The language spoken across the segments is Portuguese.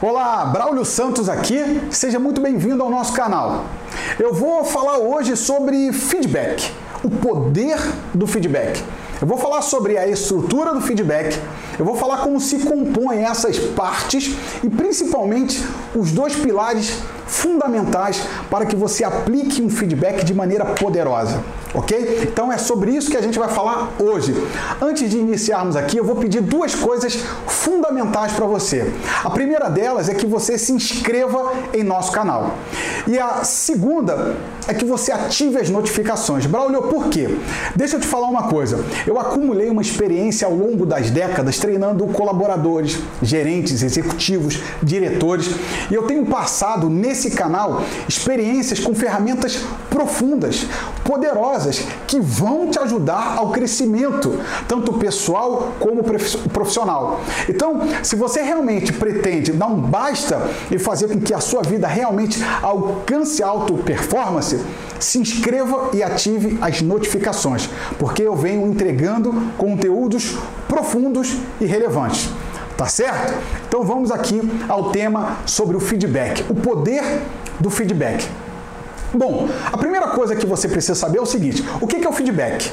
Olá, Braulio Santos aqui, seja muito bem-vindo ao nosso canal. Eu vou falar hoje sobre feedback, o poder do feedback. Eu vou falar sobre a estrutura do feedback, eu vou falar como se compõem essas partes e principalmente os dois pilares fundamentais para que você aplique um feedback de maneira poderosa, ok? Então é sobre isso que a gente vai falar hoje. Antes de iniciarmos aqui, eu vou pedir duas coisas fundamentais para você. A primeira delas é que você se inscreva em nosso canal. E a segunda é que você ative as notificações. Braulio, por quê? Deixa eu te falar uma coisa. Eu acumulei uma experiência ao longo das décadas treinando colaboradores, gerentes, executivos, diretores, e eu tenho passado nesse canal experiências com ferramentas profundas, poderosas, que vão te ajudar ao crescimento, tanto pessoal como profissional. Então, se você realmente pretende dar um basta e fazer com que a sua vida realmente alcance alta performance, se inscreva e ative as notificações, porque eu venho entregando conteúdos profundos e relevantes. Tá certo? Então vamos aqui ao tema sobre o feedback, o poder do feedback. Bom, a primeira coisa que você precisa saber é o seguinte: o que é o feedback?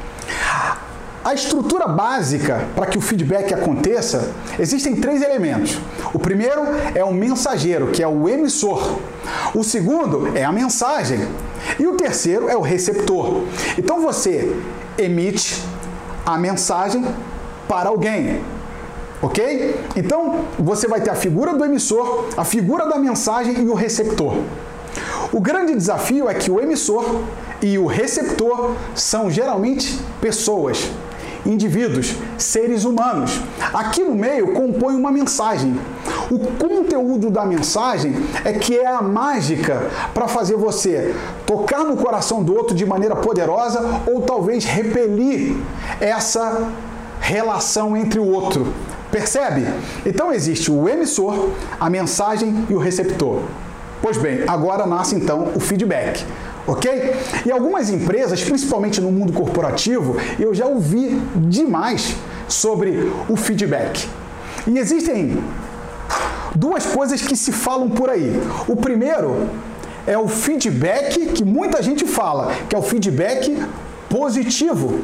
A estrutura básica para que o feedback aconteça, existem três elementos. O primeiro é o mensageiro, que é o emissor. O segundo é a mensagem. E o terceiro é o receptor. Então você emite a mensagem para alguém. Ok? Então você vai ter a figura do emissor, a figura da mensagem e o receptor. O grande desafio é que o emissor e o receptor são geralmente pessoas, indivíduos, seres humanos. Aqui no meio compõe uma mensagem. O conteúdo da mensagem é que é a mágica para fazer você tocar no coração do outro de maneira poderosa ou talvez repelir essa relação entre o outro. Percebe? Então existe o emissor, a mensagem e o receptor. Pois bem, agora nasce então o feedback. Ok? E algumas empresas, principalmente no mundo corporativo, eu já ouvi demais sobre o feedback. E existem duas coisas que se falam por aí. O primeiro é o feedback que muita gente fala, que é o feedback positivo.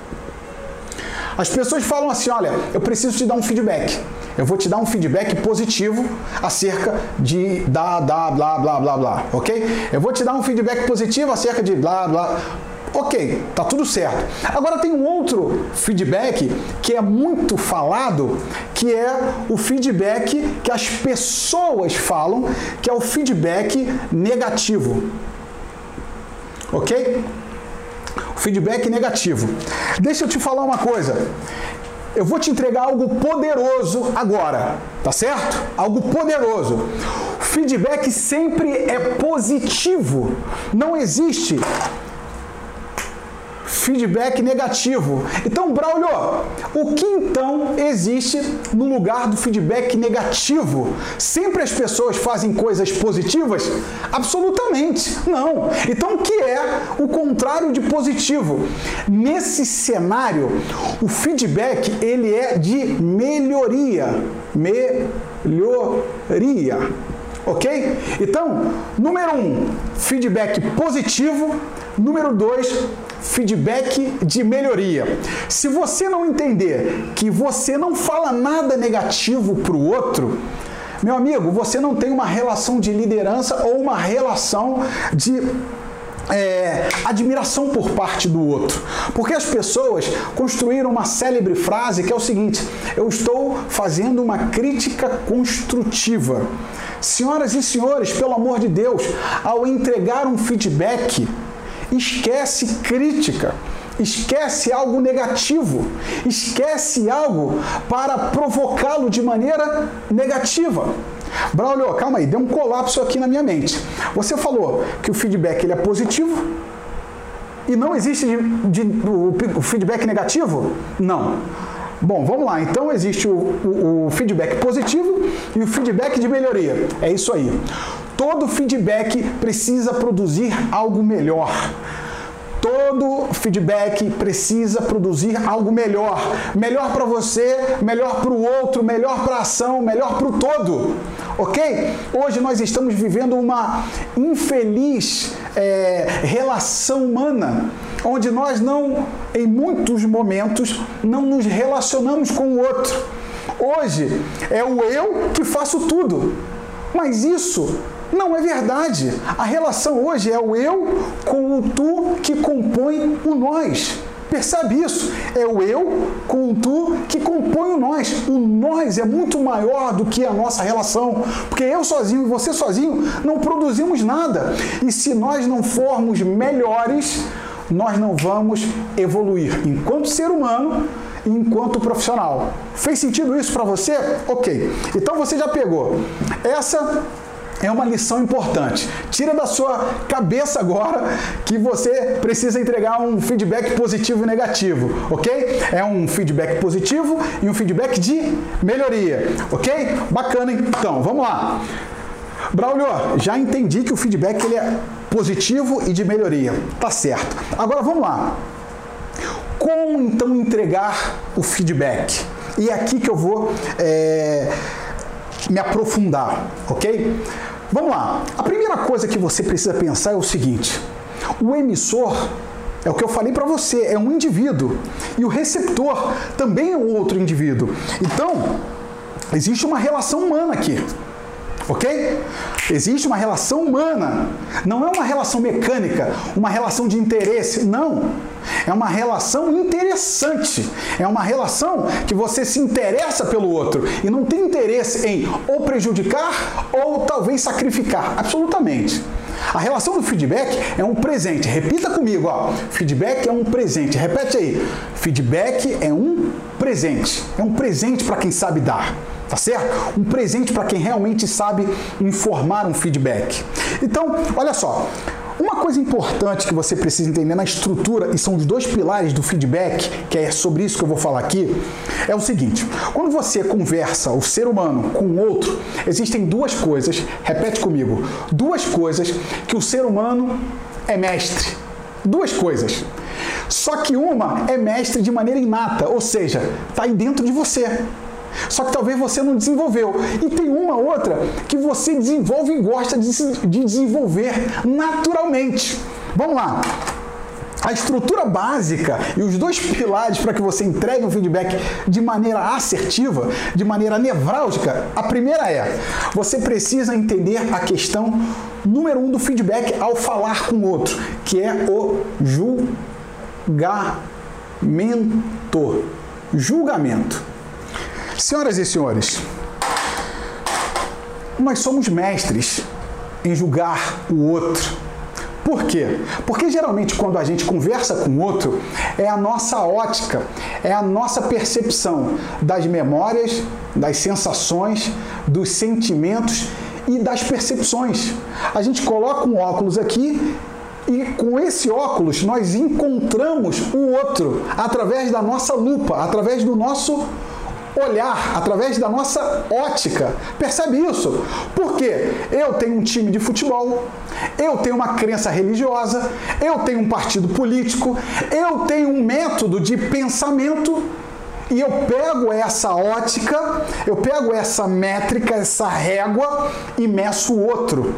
As pessoas falam assim: olha, eu preciso te dar um feedback. Eu vou te dar um feedback positivo acerca de blá, blá, blá, blá, blá, ok? Eu vou te dar um feedback positivo acerca de blá, blá. Ok, tá tudo certo. Agora tem um outro feedback que é muito falado, que é o feedback que as pessoas falam, que é o feedback negativo. Ok? Feedback negativo. Deixa eu te falar uma coisa. Eu vou te entregar algo poderoso agora, tá certo? Algo poderoso. Feedback sempre é positivo. Não existe feedback negativo. Então, Braulio, o que então existe no lugar do feedback negativo? Sempre as pessoas fazem coisas positivas? Absolutamente não. Então, o que é o contrário de positivo? Nesse cenário, o feedback ele é de melhoria. Melhoria. Ok? Então, número 1, feedback positivo. Número 2, feedback de melhoria. Se você não entender que você não fala nada negativo para o outro, meu amigo, você não tem uma relação de liderança ou uma relação de admiração por parte do outro. Porque as pessoas construíram uma célebre frase que é o seguinte: eu estou fazendo uma crítica construtiva. Senhoras e senhores, pelo amor de Deus, ao entregar um feedback, esquece crítica, esquece algo negativo, esquece algo para provocá-lo de maneira negativa. Braulio, calma aí, deu um colapso aqui na minha mente. Você falou que o feedback ele é positivo e não existe o feedback negativo? Não. Bom, vamos lá. Então existe o feedback positivo e o feedback de melhoria. É isso aí. Todo feedback precisa produzir algo melhor. Todo feedback precisa produzir algo melhor. Melhor para você, melhor para o outro, melhor para a ação, melhor para o todo. ok? Hoje nós estamos vivendo uma infeliz relação humana, onde nós em muitos momentos, não nos relacionamos com o outro. Hoje é o eu que faço tudo, mas isso não é verdade. A relação hoje é o eu com o tu que compõe o nós. Percebe isso? É o eu com o tu que compõe o nós. O nós é muito maior do que a nossa relação, porque eu sozinho e você sozinho não produzimos nada. E se nós não formos melhores, nós não vamos evoluir enquanto ser humano e enquanto profissional. Fez sentido isso para você? Ok. Então você já pegou. Essa é uma lição importante. Tira da sua cabeça agora que você precisa entregar um feedback positivo e negativo, ok? É um feedback positivo e um feedback de melhoria, ok? Bacana, então. Vamos lá. Braulio, já entendi que o feedback ele é positivo e de melhoria. Tá certo. Agora vamos lá. Como então entregar o feedback? E é aqui que eu vou me aprofundar, ok? Vamos lá. A primeira coisa que você precisa pensar é o seguinte: o emissor, é o que eu falei para você, é um indivíduo, e o receptor também é um outro indivíduo. Então, existe uma relação humana aqui, ok? Existe uma relação humana, não é uma relação mecânica, uma relação de interesse, não. É uma relação interessante, é uma relação que você se interessa pelo outro e não tem interesse em ou prejudicar ou talvez sacrificar, absolutamente. A relação do feedback é um presente, repita comigo, ó. Feedback é um presente, repete aí. Feedback é um presente para quem sabe dar. Tá certo? Um presente para quem realmente sabe informar um feedback. Então, olha só, uma coisa importante que você precisa entender na estrutura, e são os dois pilares do feedback, que é sobre isso que eu vou falar aqui, é o seguinte: quando você conversa, o ser humano, com o outro, existem duas coisas, repete comigo, duas coisas que o ser humano é mestre. Duas coisas. Só que uma é mestre de maneira inata, ou seja, está aí dentro de você. Só que talvez você não desenvolveu. E tem uma outra que você desenvolve e gosta de desenvolver naturalmente. Vamos lá. A estrutura básica e os dois pilares para que você entregue um feedback de maneira assertiva, de maneira nevrálgica, a primeira é: você precisa entender a questão número 1 do feedback ao falar com o outro, que é o julgamento. Julgamento. Senhoras e senhores, nós somos mestres em julgar o outro. Por quê? Porque geralmente quando a gente conversa com o outro, é a nossa ótica, é a nossa percepção das memórias, das sensações, dos sentimentos e das percepções. A gente coloca um óculos aqui e com esse óculos nós encontramos o outro através da nossa lupa, através do nosso olhar, através da nossa ótica. Percebe isso? Porque eu tenho um time de futebol, eu tenho uma crença religiosa, eu tenho um partido político, eu tenho um método de pensamento e eu pego essa ótica, eu pego essa métrica, essa régua e meço o outro.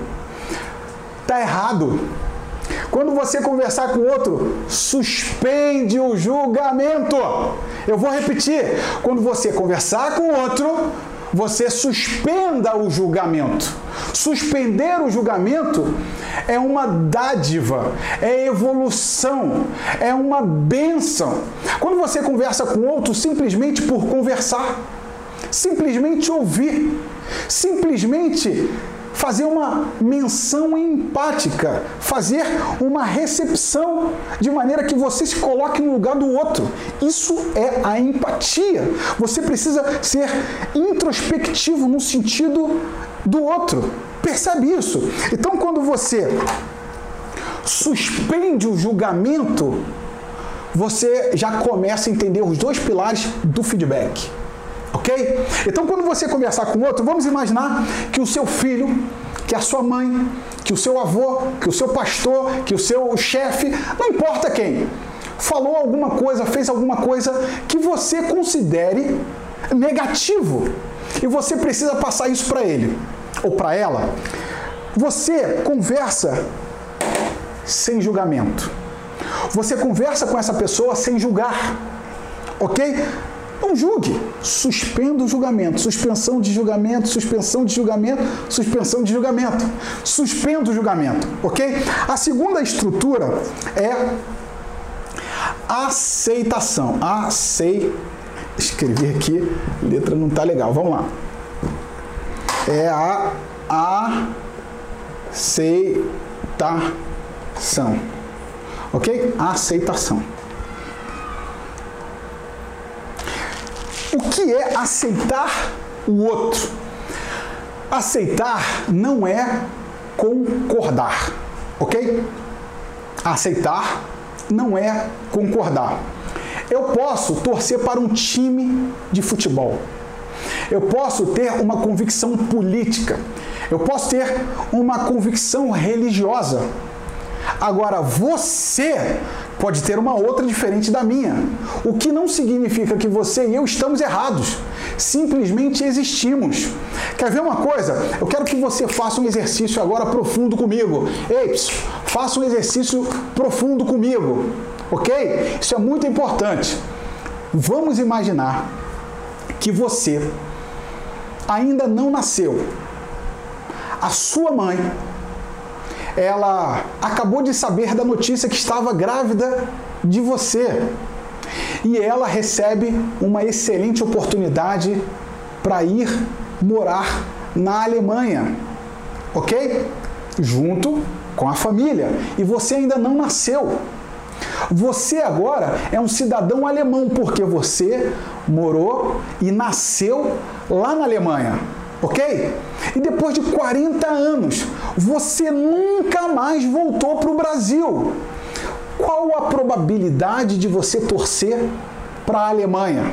Tá errado. Quando você conversar com o outro, suspende o julgamento. Eu vou repetir. Quando você conversar com o outro, você suspenda o julgamento. Suspender o julgamento é uma dádiva, é evolução, é uma bênção. Quando você conversa com o outro simplesmente por conversar, simplesmente ouvir, simplesmente fazer uma menção empática, fazer uma recepção de maneira que você se coloque no lugar do outro. Isso é a empatia. Você precisa ser introspectivo no sentido do outro. Percebe isso? Então, quando você suspende o julgamento, você já começa a entender os dois pilares do feedback. Ok? Então, quando você conversar com outro, vamos imaginar que o seu filho, que a sua mãe, que o seu avô, que o seu pastor, que o seu chefe, não importa quem, falou alguma coisa, fez alguma coisa que você considere negativo. E você precisa passar isso para ele. ou para ela, você conversa sem julgamento. Você conversa com essa pessoa sem julgar, ok? Não julgue. Suspenda o julgamento. Suspensão de julgamento, suspensão de julgamento, suspensão de julgamento. Suspenda o julgamento, ok? A segunda estrutura é aceitação. Escrevi aqui, letra não tá legal. Vamos lá. É a aceitação. Ok? Aceitação. O que é aceitar o outro? Aceitar não é concordar, ok? Aceitar não é concordar. Eu posso torcer para um time de futebol. Eu posso ter uma convicção política. Eu posso ter uma convicção religiosa. Agora, você pode ter uma outra diferente da minha. O que não significa que você e eu estamos errados. Simplesmente existimos. Quer ver uma coisa? Eu quero que você faça um exercício agora profundo comigo. Ei, faça um exercício profundo comigo. Ok? Isso é muito importante. Vamos imaginar que você ainda não nasceu. A sua mãe, ela acabou de saber da notícia que estava grávida de você. E ela recebe uma excelente oportunidade para ir morar na Alemanha, ok? Junto com a família. E você ainda não nasceu. Você agora é um cidadão alemão, porque você morou e nasceu lá na Alemanha, ok? E depois de 40 anos, você nunca mais voltou para o Brasil. Qual a probabilidade de você torcer para a Alemanha?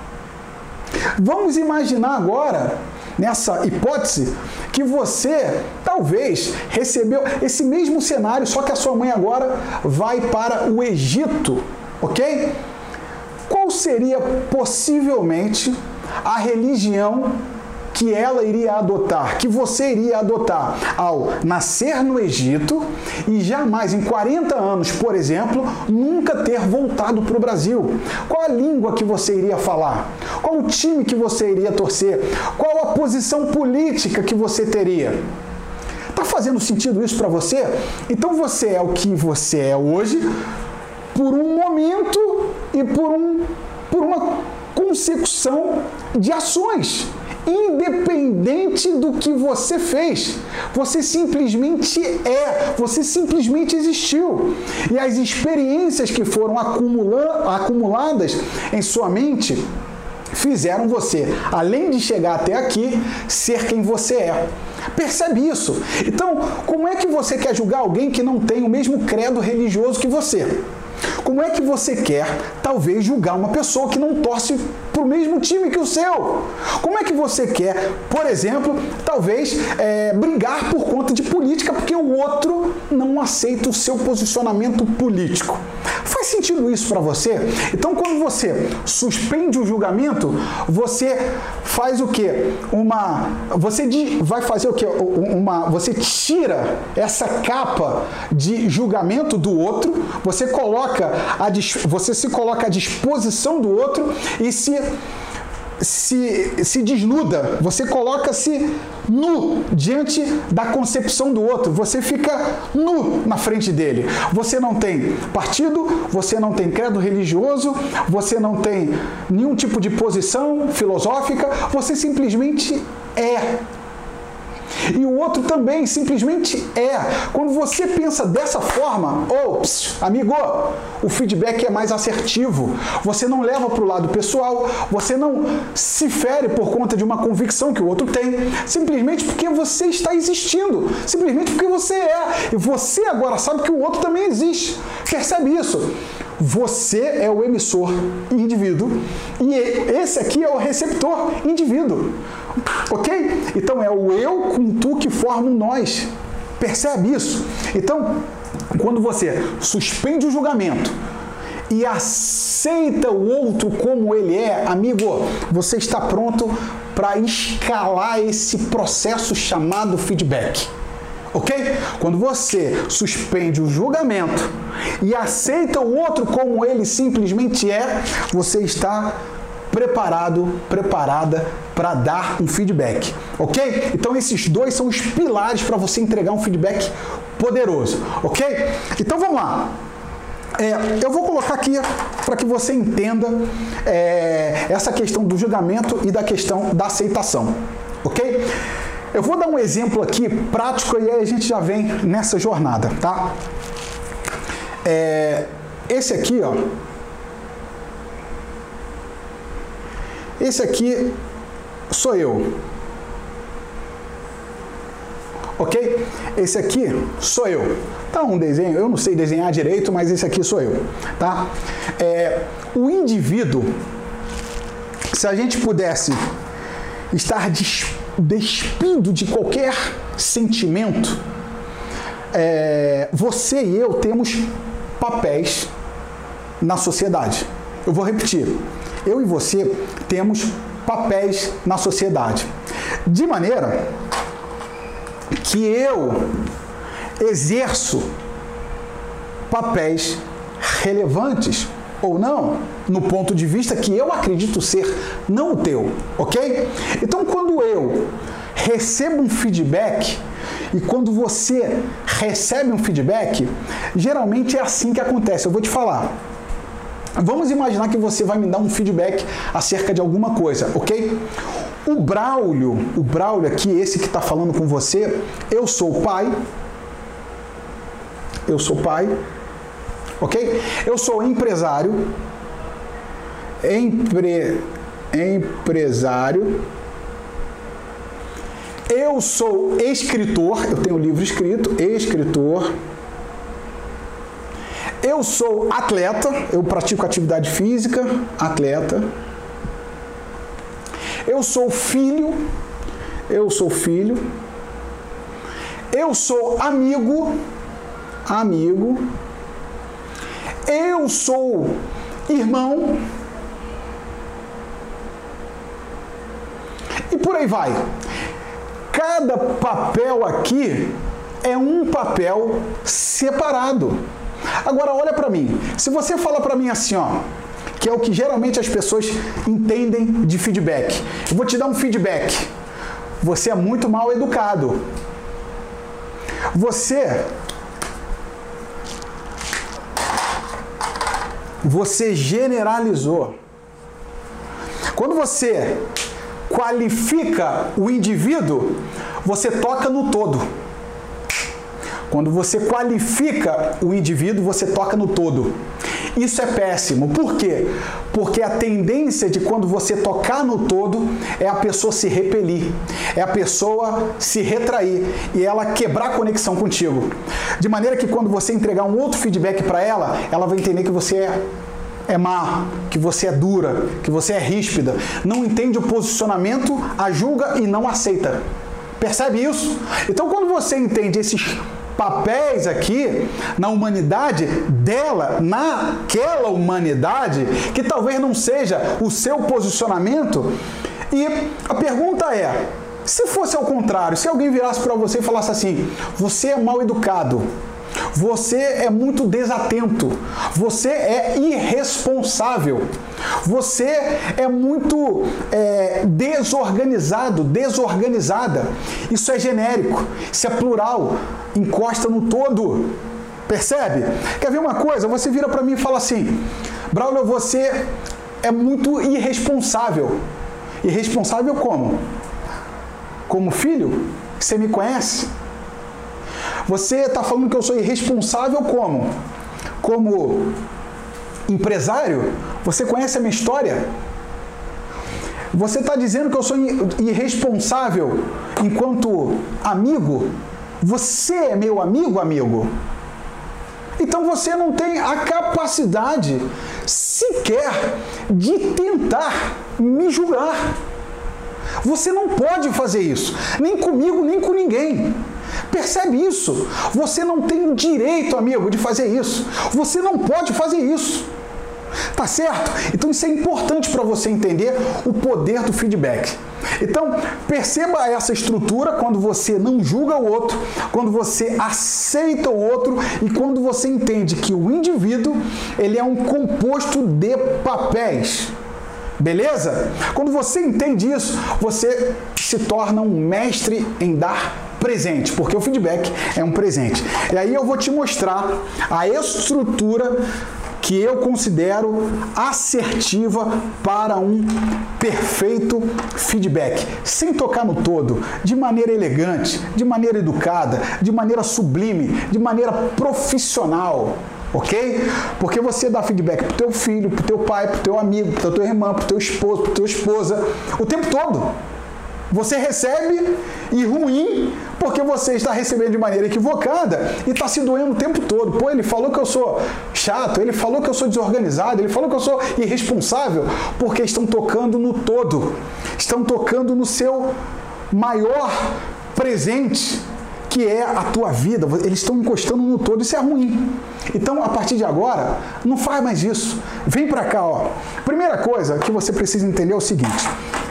Vamos imaginar agora, nessa hipótese, que você talvez recebeu esse mesmo cenário, só que a sua mãe agora vai para o Egito, ok? Qual seria possivelmente a religião que ela iria adotar, que você iria adotar ao nascer no Egito e jamais, em 40 anos, por exemplo, nunca ter voltado para o Brasil? Qual a língua que você iria falar? Qual o time que você iria torcer? Qual a posição política que você teria? Tá fazendo sentido isso para você? Então você é o que você é hoje por um momento e por uma consecução de ações. Independente do que você fez, você simplesmente você simplesmente existiu. E as experiências que foram acumuladas em sua mente fizeram você, além de chegar até aqui, ser quem você é. Percebe isso? Então, como é que você quer julgar alguém que não tem o mesmo credo religioso que você? Como é que você quer, talvez, julgar uma pessoa que não torce para o mesmo time que o seu? Como é que você quer, por exemplo, talvez, brigar por conta de política porque o outro não aceita o seu posicionamento político? Faz sentido isso para você? Então, quando você suspende o julgamento, você faz o quê? Você vai fazer o quê? Você tira essa capa de julgamento do outro, você se coloca à disposição do outro e se desnuda, você coloca-se nu diante da concepção do outro, você fica nu na frente dele. Você não tem partido, você não tem credo religioso, você não tem nenhum tipo de posição filosófica, você simplesmente é. E o outro também simplesmente é. Quando você pensa dessa forma, amigo, o feedback é mais assertivo. Você não leva para o lado pessoal, você não se fere por conta de uma convicção que o outro tem, simplesmente porque você está existindo, simplesmente porque você é. E você agora sabe que o outro também existe. Percebe isso? Você é o emissor, indivíduo, e esse aqui é o receptor, indivíduo. Ok? Então é o eu com tu que forma um nós. Percebe isso? Então, quando você suspende o julgamento e aceita o outro como ele é, amigo, você está pronto para escalar esse processo chamado feedback. Ok? Quando você suspende o julgamento e aceita o outro como ele simplesmente é, você está preparado, preparada para dar um feedback. Ok? Então esses dois são os pilares para você entregar um feedback poderoso. Ok? Então vamos lá. Eu vou colocar aqui para que você entenda essa questão do julgamento e da questão da aceitação. Ok? Eu vou dar um exemplo aqui prático e aí a gente já vem nessa jornada, tá? Esse aqui, ó. Esse aqui sou eu. Ok? Esse aqui sou eu. Tá um desenho, eu não sei desenhar direito, mas esse aqui sou eu, tá? O indivíduo, se a gente pudesse estar despido de qualquer sentimento, você e eu temos papéis na sociedade. Eu vou repetir. Eu e você temos papéis na sociedade. De maneira que eu exerço papéis relevantes ou não, no ponto de vista que eu acredito ser, não o teu, ok? Então, quando eu recebo um feedback e quando você recebe um feedback, geralmente é assim que acontece. Eu vou te falar. Vamos imaginar que você vai me dar um feedback acerca de alguma coisa, ok? O Braulio aqui, esse que está falando com você, eu sou pai, ok? Eu sou empresário, eu sou escritor, eu tenho um livro escrito, escritor. Eu sou atleta, eu pratico atividade física, atleta. Eu sou filho. Eu sou amigo. Eu sou irmão. E por aí vai. Cada papel aqui é um papel separado. Agora, olha para mim. Se você fala para mim assim, ó, que é o que geralmente as pessoas entendem de feedback. Eu vou te dar um feedback. Você é muito mal educado. Você generalizou. Quando você qualifica o indivíduo, você toca no todo. Quando você qualifica o indivíduo, você toca no todo. Isso é péssimo. Por quê? Porque a tendência de quando você tocar no todo é a pessoa se repelir, é a pessoa se retrair e ela quebrar a conexão contigo. De maneira que quando você entregar um outro feedback para ela, ela vai entender que você é má, que você é dura, que você é ríspida, não entende o posicionamento, a julga e não aceita. Percebe isso? Então, quando você entende esses papéis aqui na humanidade dela, naquela humanidade, que talvez não seja o seu posicionamento, e a pergunta é, se fosse ao contrário, se alguém virasse para você e falasse assim, você é mal educado, você é muito desatento, você é irresponsável, você é muito desorganizado, desorganizada. Isso é genérico, isso é plural, encosta no todo. Percebe? Quer ver uma coisa? Você vira para mim e fala assim, Braulio, você é muito irresponsável. Irresponsável como? Como filho? Você me conhece? Você está falando que eu sou irresponsável como? Como empresário? Você conhece a minha história? Você está dizendo que eu sou irresponsável enquanto amigo? Você é meu amigo? Então você não tem a capacidade sequer de tentar me julgar. Você não pode fazer isso, nem comigo, nem com ninguém. Percebe isso? Você não tem o direito, amigo, de fazer isso. Você não pode fazer isso. Tá certo? Então isso é importante para você entender o poder do feedback. Então, perceba essa estrutura quando você não julga o outro, quando você aceita o outro e quando você entende que o indivíduo, ele é um composto de papéis. Beleza? Quando você entende isso, você se torna um mestre em dar presente, porque o feedback é um presente. E aí eu vou te mostrar a estrutura que eu considero assertiva para um perfeito feedback, sem tocar no todo, de maneira elegante, de maneira educada, de maneira sublime, de maneira profissional. Ok? Porque você dá feedback pro teu filho, pro teu pai, pro teu amigo, pro tua irmã, pro teu esposo, pro tua esposa, o tempo todo. Você recebe e ruim porque você está recebendo de maneira equivocada e está se doendo o tempo todo. Pô, ele falou que eu sou chato, ele falou que eu sou desorganizado, ele falou que eu sou irresponsável, porque estão tocando no todo. Estão tocando no seu maior presente, que é a tua vida. Eles estão encostando no todo, isso é ruim. Então, a partir de agora, não faz mais isso. Vem pra cá, ó. Primeira coisa que você precisa entender é o seguinte.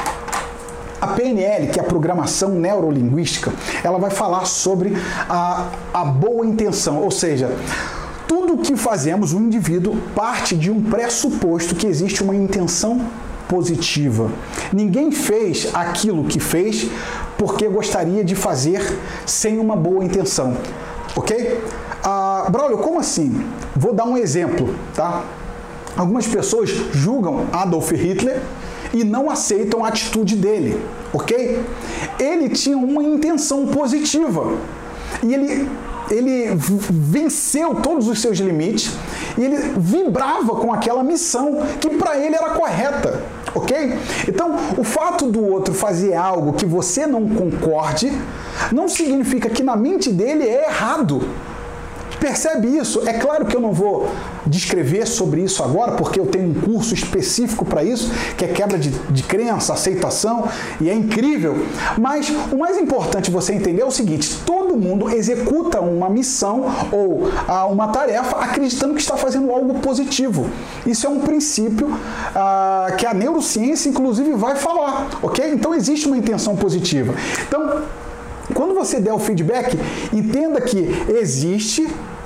A PNL, que é a Programação Neurolinguística, ela vai falar sobre a boa intenção, ou seja, tudo que fazemos, o indivíduo parte de um pressuposto que existe uma intenção positiva. Ninguém fez aquilo que fez porque gostaria de fazer sem uma boa intenção, ok? Braulio, como assim? Vou dar um exemplo, tá? Algumas pessoas julgam Adolf Hitler e não aceitam a atitude dele, ok? Ele tinha uma intenção positiva e ele venceu todos os seus limites e ele vibrava com aquela missão que para ele era correta, ok? Então, o fato do outro fazer algo que você não concorde não significa que na mente dele é errado. Percebe isso? É claro que eu não vou descrever sobre isso agora, porque eu tenho um curso específico para isso, que é quebra de crença, aceitação, e é incrível. Mas o mais importante você entender é o seguinte: todo mundo executa uma missão ou uma tarefa acreditando que está fazendo algo positivo. Isso é um princípio que a neurociência, inclusive, vai falar, ok? Então, existe uma intenção positiva. Então, quando você der o feedback, entenda que existe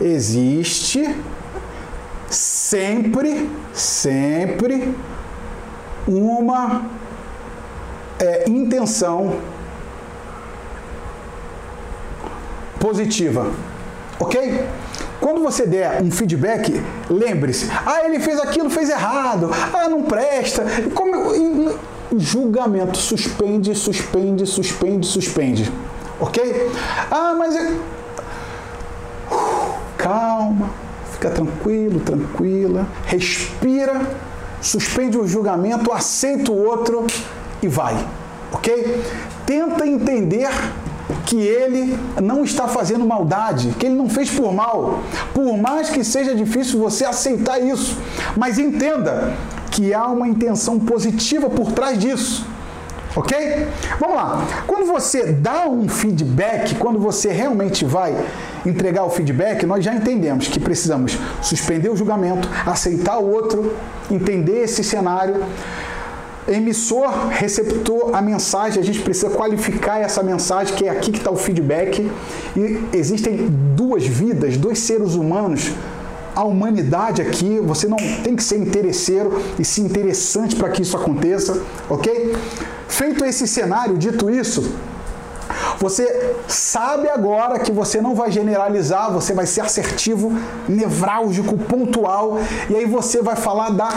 sempre uma intenção positiva, ok? Quando você der um feedback, lembre-se, ele fez aquilo, fez errado, não presta, julgamento, suspende, ok? Mas calma, fica tranquilo, tranquila, respira, suspende o julgamento, aceita o outro e vai, ok? Tenta entender que ele não está fazendo maldade, que ele não fez por mal, por mais que seja difícil você aceitar isso, mas entenda que há uma intenção positiva por trás disso. Ok? Vamos lá. Quando você dá um feedback, quando você realmente vai entregar o feedback, nós já entendemos que precisamos suspender o julgamento, aceitar o outro, entender esse cenário. Emissor, receptor, a mensagem, a gente precisa qualificar essa mensagem, que é aqui que está o feedback. E existem duas vidas, dois seres humanos. A humanidade aqui, você não tem que ser interesseiro e sim interessante para que isso aconteça, ok? Feito esse cenário, dito isso, você sabe agora que você não vai generalizar, você vai ser assertivo, nevrálgico, pontual, e aí você vai falar da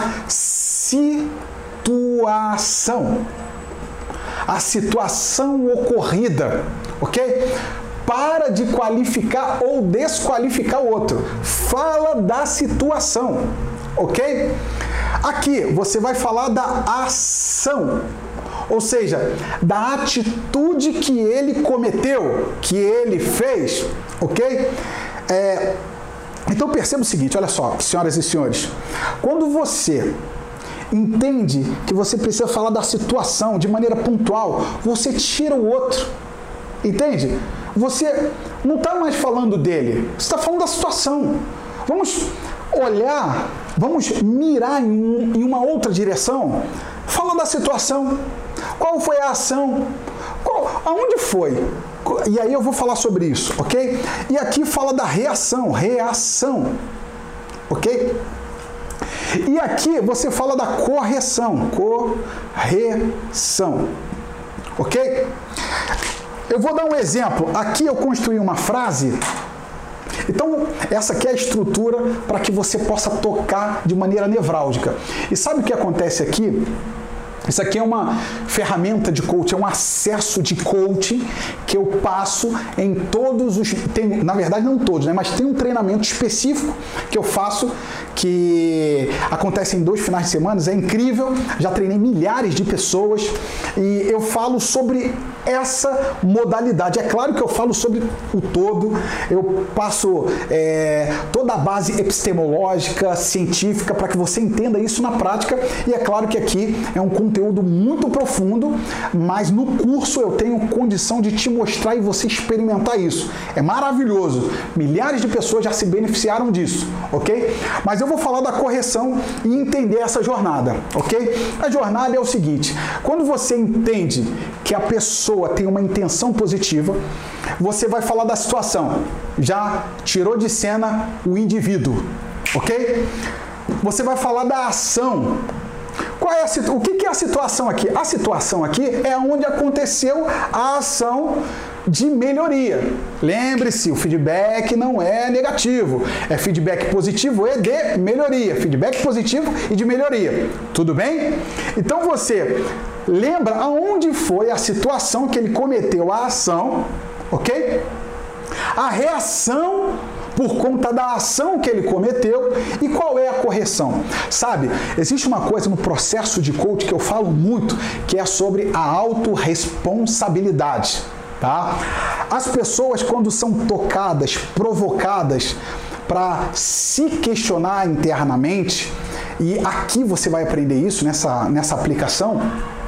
situação. A situação ocorrida, ok? Para de qualificar ou desqualificar o outro. Fala da situação, ok? Aqui você vai falar da ação, ou seja, da atitude que ele cometeu, que ele fez, ok? Então perceba o seguinte, olha só, senhoras e senhores, quando você entende que você precisa falar da situação de maneira pontual, você tira o outro, entende? Você não está mais falando dele, você está falando da situação. Vamos olhar vamos mirar em uma outra direção. Fala da situação. Qual foi a ação? Aonde foi? E aí eu vou falar sobre isso, ok? E aqui fala da reação, ok? E aqui você fala da correção, ok? Eu vou dar um exemplo. Aqui eu construí uma frase. Então, essa aqui é a estrutura para que você possa tocar de maneira nevrálgica. E sabe o que acontece aqui? Isso aqui é uma ferramenta de coaching, é um acesso de coaching que eu passo em todos os... na verdade, não todos, né? Mas tem um treinamento específico que eu faço, que acontece em 2 finais de semana, é incrível, já treinei milhares de pessoas e eu falo sobre essa modalidade. É claro que eu falo sobre o todo, eu passo toda a base epistemológica, científica, para que você entenda isso na prática, e é claro que aqui é um conteúdo muito profundo, mas no curso eu tenho condição de te mostrar e você experimentar isso. É maravilhoso. Milhares de pessoas já se beneficiaram disso, ok? Mas eu vou falar da correção e entender essa jornada, ok? A jornada é o seguinte: quando você entende que a pessoa tem uma intenção positiva, você vai falar da situação. Já tirou de cena o indivíduo, ok? Você vai falar da ação. O que é a situação aqui? A situação aqui é onde aconteceu a ação de melhoria. Lembre-se, o feedback não é negativo, é feedback positivo e de melhoria. Feedback positivo e de melhoria. Tudo bem? Então você lembra aonde foi a situação que ele cometeu a ação, ok? A reação por conta da ação que ele cometeu e qual é a correção. Sabe, existe uma coisa no processo de coaching que eu falo muito, que é sobre a autorresponsabilidade, tá? As pessoas, quando são tocadas, provocadas para se questionar internamente, e aqui você vai aprender isso nessa aplicação,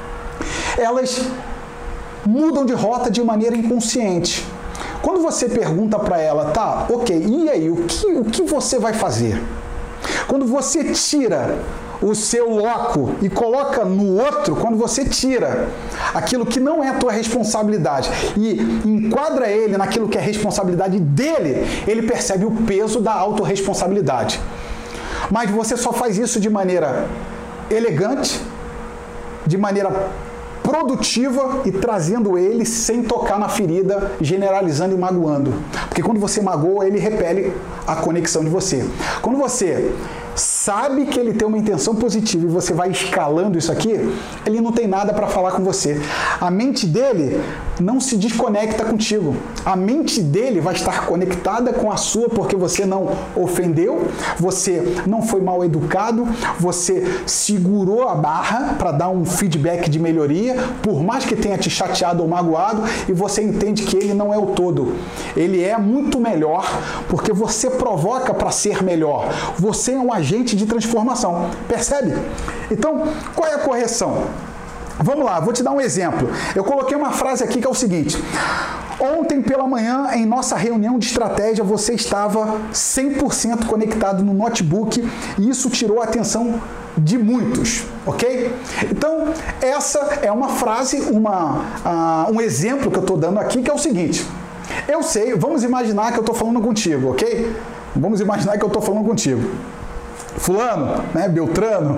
elas mudam de rota de maneira inconsciente. Quando você pergunta para ela, tá, ok, e aí, o que você vai fazer? Quando você tira o seu loco e coloca no outro, quando você tira aquilo que não é a tua responsabilidade e enquadra ele naquilo que é responsabilidade dele, ele percebe o peso da autorresponsabilidade. Mas você só faz isso de maneira elegante, de maneira produtiva e trazendo ele sem tocar na ferida, generalizando e magoando. Porque quando você magoa, ele repele a conexão de você. Quando você sabe que ele tem uma intenção positiva e você vai escalando isso aqui, ele não tem nada para falar com você. A mente dele não se desconecta contigo. A mente dele vai estar conectada com a sua porque você não ofendeu, você não foi mal educado, você segurou a barra para dar um feedback de melhoria, por mais que tenha te chateado ou magoado, e você entende que ele não é o todo. Ele é muito melhor porque você provoca para ser melhor. Você é um agente de transformação. Percebe? Então, qual é a correção? Vamos lá, vou te dar um exemplo. Eu coloquei uma frase aqui que é o seguinte: ontem pela manhã, em nossa reunião de estratégia, você estava 100% conectado no notebook e isso tirou a atenção de muitos, ok? Então, essa é uma frase, um exemplo que eu estou dando aqui, que é o seguinte: eu sei, vamos imaginar que eu estou falando contigo, ok? Vamos imaginar que eu estou falando contigo. Fulano, né, Beltrano,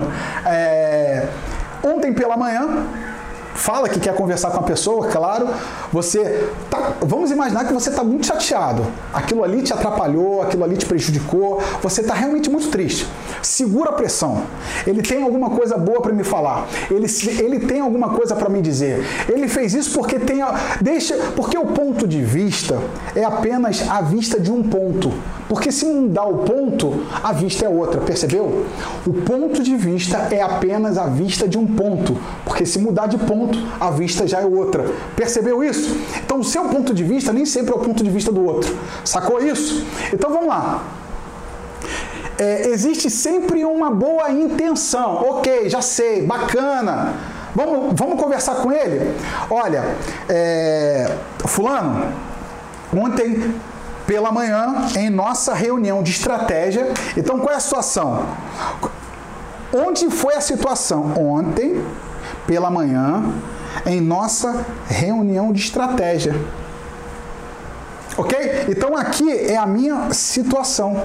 ontem pela manhã, fala que quer conversar com a pessoa, claro, vamos imaginar que você está muito chateado, aquilo ali te atrapalhou, aquilo ali te prejudicou, você está realmente muito triste. Segura a pressão. Ele tem alguma coisa boa para me falar, ele tem alguma coisa para me dizer, ele fez isso porque porque o ponto de vista é apenas a vista de um ponto, porque se mudar o ponto, a vista é outra, percebeu? O ponto de vista é apenas a vista de um ponto, porque se mudar de ponto, a vista já é outra. Percebeu isso? Então, o seu ponto de vista nem sempre é o ponto de vista do outro. Sacou isso? Então, vamos lá. Existe sempre uma boa intenção. Ok, já sei, bacana. Vamos conversar com ele? Olha, fulano, ontem pela manhã, em nossa reunião de estratégia. Então, qual é a situação? Onde foi a situação? Ontem, pela manhã, em nossa reunião de estratégia. Ok? Então, aqui é a minha situação.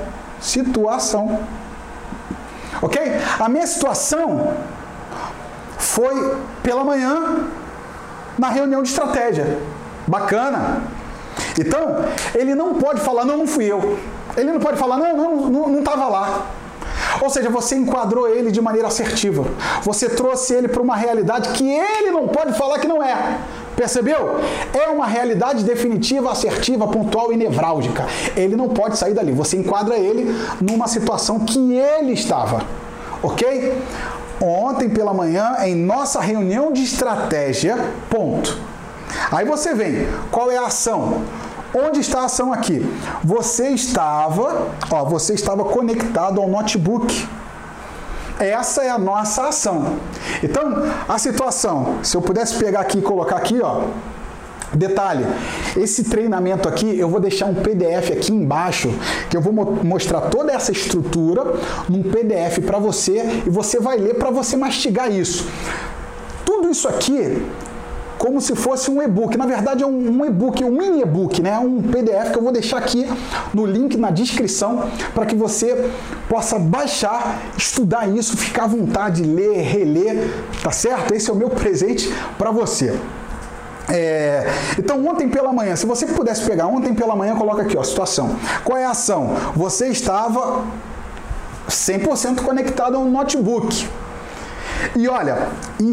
Ok? A minha situação foi pela manhã, na reunião de estratégia. Bacana. Então, ele não pode falar, não fui eu. Ele não pode falar, não estava lá. Ou seja, você enquadrou ele de maneira assertiva. Você trouxe ele para uma realidade que ele não pode falar que não é. Percebeu? É uma realidade definitiva, assertiva, pontual e nevrálgica. Ele não pode sair dali. Você enquadra ele numa situação que ele estava. Ok? Ontem pela manhã, em nossa reunião de estratégia, ponto. Aí você vem, qual é a ação? Onde está a ação aqui? Você estava conectado ao notebook. Essa é a nossa ação. Então, a situação, se eu pudesse pegar aqui e colocar aqui, ó, detalhe, esse treinamento aqui, eu vou deixar um PDF aqui embaixo, que eu vou mostrar toda essa estrutura num PDF para você, e você vai ler para você mastigar isso. Tudo isso aqui como se fosse um e-book. Na verdade é um e-book, um mini e-book, né? Um PDF que eu vou deixar aqui no link na descrição para que você possa baixar, estudar isso, ficar à vontade, ler, reler, tá certo? Esse é o meu presente para você. Então, ontem pela manhã, se você pudesse pegar ontem pela manhã, coloca aqui, ó, a situação. Qual é a ação? Você estava 100% conectado ao notebook. E olha,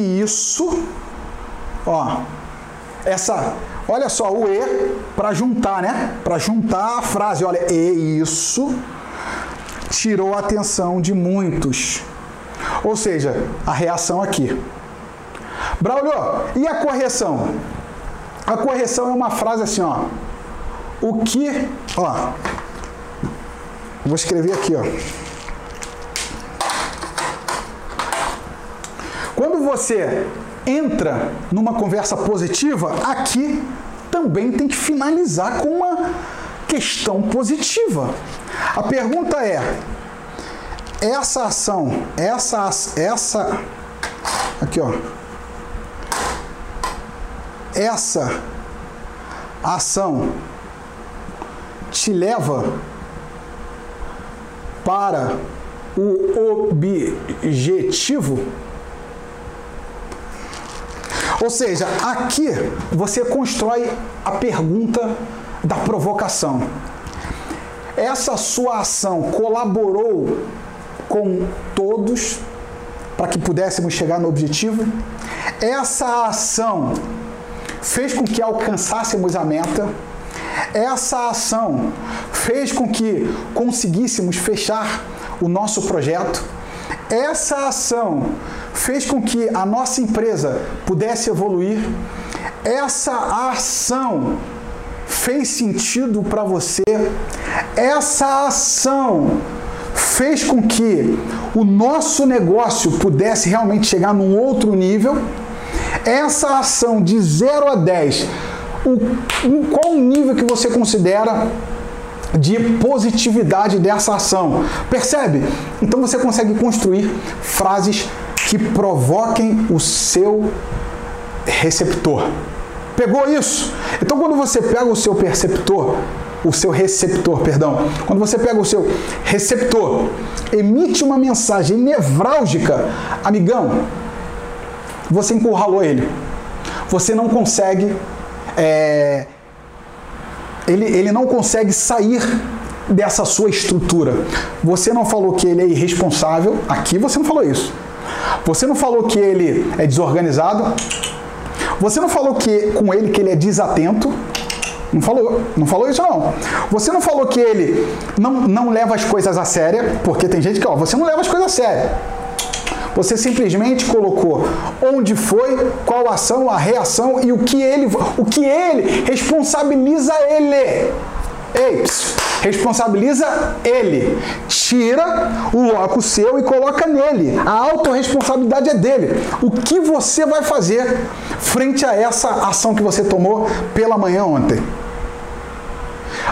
ó, olha só, o E para juntar, né? Para juntar a frase, olha, e isso tirou a atenção de muitos. Ou seja, a reação aqui. Braulio, e a correção? A correção é uma frase assim, ó. Vou escrever aqui, ó. Quando você entra numa conversa positiva, aqui também tem que finalizar com uma questão positiva. A pergunta é: essa ação, aqui, ó, essa ação te leva para o objetivo? Ou seja, aqui você constrói a pergunta da provocação. Essa sua ação colaborou com todos para que pudéssemos chegar no objetivo? Essa ação fez com que alcançássemos a meta? Essa ação fez com que conseguíssemos fechar o nosso projeto? Essa ação fez com que a nossa empresa pudesse evoluir? Essa ação fez sentido para você? Essa ação fez com que o nosso negócio pudesse realmente chegar num outro nível? Essa ação de 0 a 10, qual o nível que você considera de positividade dessa ação? Percebe? Então você consegue construir frases que provoquem o seu receptor. Pegou isso? Então quando você pega o seu receptor, quando você pega o seu receptor, emite uma mensagem nevrálgica, amigão, você encurralou ele. Você não consegue ele não consegue sair dessa sua estrutura. Você não falou que ele é irresponsável, aqui você não falou isso. Você não falou que ele é desorganizado. Você não falou com ele que ele é desatento. Não falou isso não. Você não falou que ele não leva as coisas a sério, porque tem gente que, você não leva as coisas a sério. Você simplesmente colocou onde foi, qual a ação, a reação e o que ele responsabiliza ele. Responsabiliza ele. Tira o locus seu e coloca nele. A autorresponsabilidade é dele. O que você vai fazer frente a essa ação que você tomou pela manhã ontem?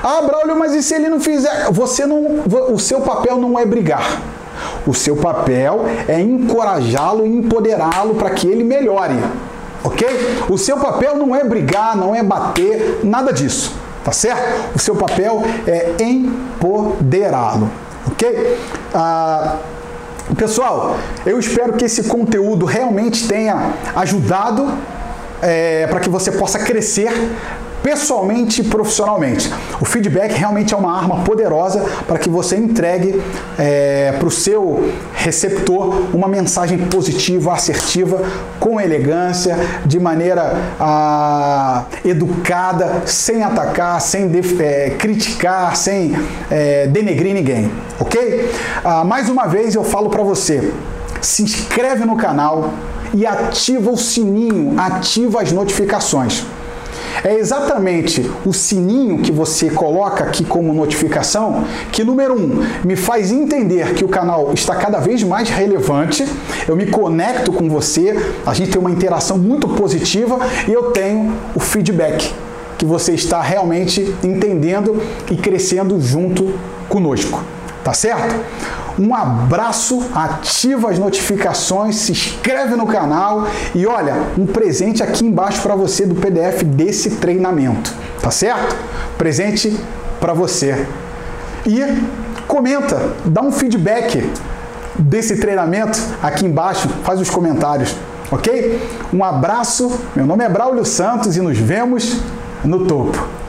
Ah, Braulio, mas e se ele não fizer? O seu papel não é brigar. O seu papel é encorajá-lo e empoderá-lo para que ele melhore, ok? O seu papel não é brigar, não é bater, nada disso, tá certo? O seu papel é empoderá-lo, ok? Pessoal, eu espero que esse conteúdo realmente tenha ajudado para que você possa crescer pessoalmente e profissionalmente. O feedback realmente é uma arma poderosa para que você entregue para o seu receptor uma mensagem positiva, assertiva, com elegância, de maneira educada, sem atacar, sem criticar, sem denegrir ninguém, ok? Mais uma vez eu falo para você, se inscreve no canal e ativa o sininho, ativa as notificações. É exatamente o sininho que você coloca aqui como notificação que, número 1, me faz entender que o canal está cada vez mais relevante, eu me conecto com você, a gente tem uma interação muito positiva e eu tenho o feedback que você está realmente entendendo e crescendo junto conosco, tá certo? Um abraço, ativa as notificações, se inscreve no canal e olha, um presente aqui embaixo para você do PDF desse treinamento, tá certo? Presente para você. E comenta, dá um feedback desse treinamento aqui embaixo, faz os comentários, ok? Um abraço, meu nome é Braulio Santos e nos vemos no topo.